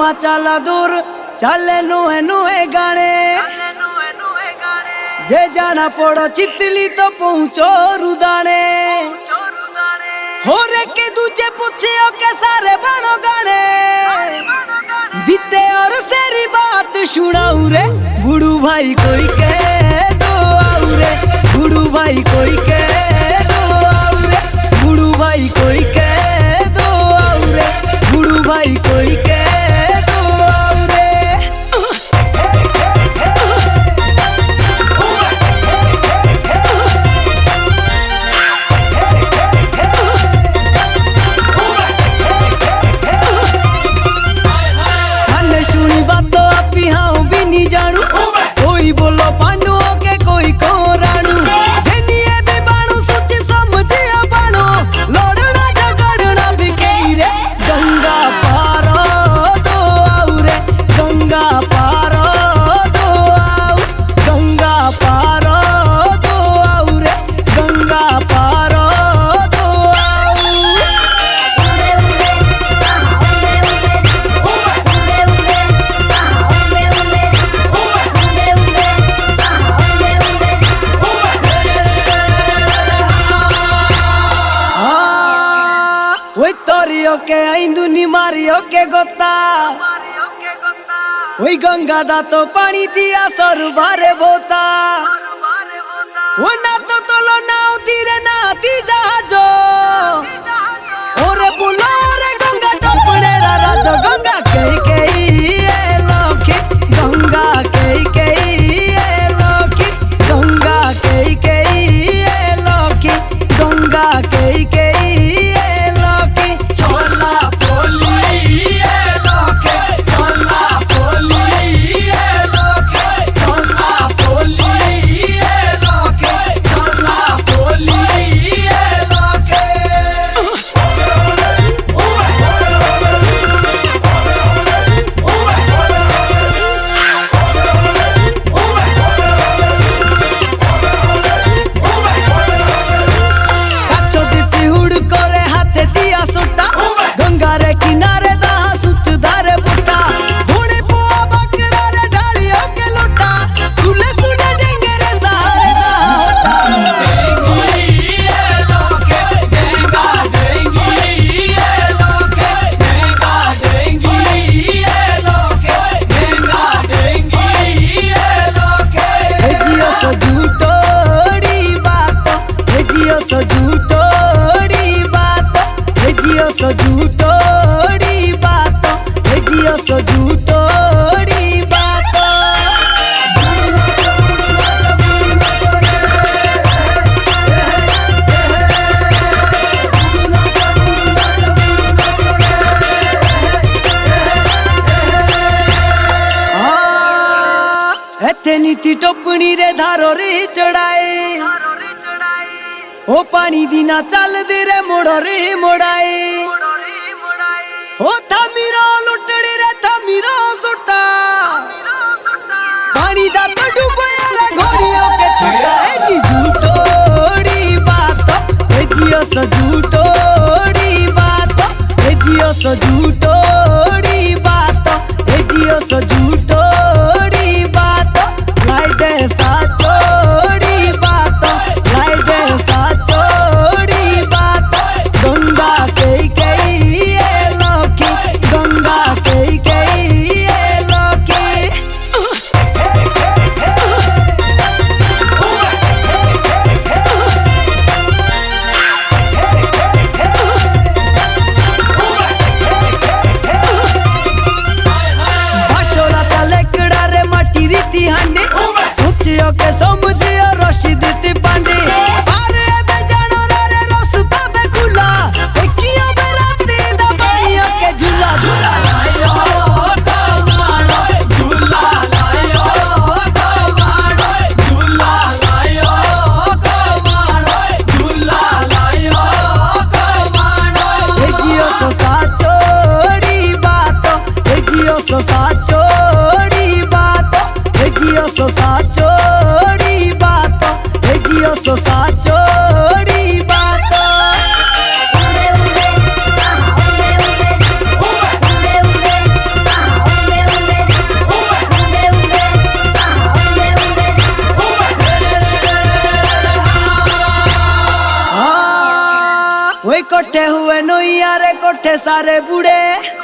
मुआ चला दूर चले नुहे नुहे गाने जे जाना पड़ो चितली तो पहुंचो रुदाने हो रे के दूजे पूछियो के सारे बनो गाने बीते और सेरी बात सुनाऊ रे गुडू भाई कोई के दो आऊ रे गुडू भाई कोई के दो आऊ रे गुडू भाई कोई के दो आऊ रे गुडू भाई कोई के बोलो पांडु के कोई को राणू जनिए भी बाणू सोच समझिया बाणू लड़ना झगड़ना भी कई रे गंगा पारो दो आऊ रे गंगा पारो दो आऊ गंगा पारो दो आऊ रे गंगा पारो दो के आइंदु निमारियो के गोता ओई गंगा दा तो पानी दिया सर बारे बोता वो ना तो तोलो नाव धीरे नाती जहाजो ओरे बुलो रे गंगा टपड़े रा राजो गंगा कई ए लोकी गंगा कई ए लोकी गंगा कई ए लोकी गंगा कई ए लोकी गंगा रे किनारे दा सुच धारे बुटा घोड़े पुआ बकरा रे ढालियों के लुटा सुले सुले डेंगे रे सहारे दा होटा डेंगी ए लोके डेंगा डेंगी ए लोके डेंगा डेंगी ए लोके डेंगा डेंगी ए लोके हे जियो सो झूठोड़ी बात हे जियो सो झूठोड़ी बात हे जियो सो झूठोड़ी बात हे जियो सो झूठोड़ी बात एथे नीति टोपनी रे धारो रे चढ़ाए ओ पानी दीना चल दे रे मोड़ो रे मोड़ाए ओ थमीरो लुटड़ी रे थमीरो सुटा पानी दा तो डूबया रे घोड़ियों के छुटा ए जी झूठोड़ी बात ए जियो सो झूठोड़ी बात ए जियो सो झूठोड़ी बात ए जियो सो झूठोड़ी बात लाई दे साचोड़ी बात लाई दे साचोड़ी बात गंगा वही कोठे हुए नोइया रे कोठे सारे बुढ़े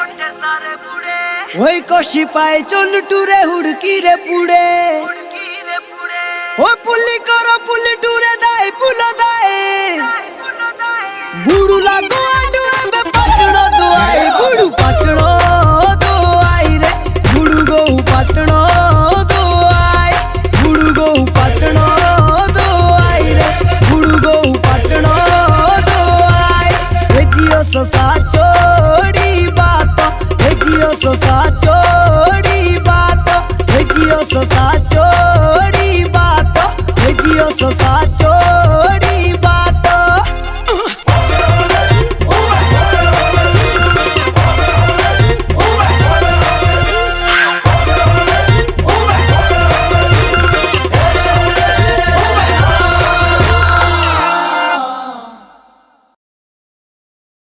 वही कोशी पाए चोल टूरे हुड़की रे पुड़े ओ पुली करो पुली टूरे दाए पुलो दाए बुड़ू लागो आडू बे पटनो दुआई बुड़ू पटनो दुआई रे बुड़ू गो पटनो दुआई बुड़ू गो पटनो दुआई रे बुड़ू गो पटनो दुआई ए जियो सो साचोड़ी बात ए जियो सो साचोड़ी बात ए जियो सो